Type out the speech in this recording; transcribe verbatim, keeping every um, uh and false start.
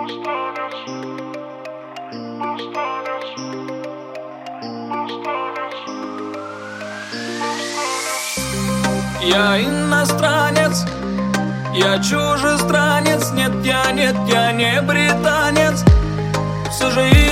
Я иностранец, я чужестранец. Нет, я, нет, я не британец. Все же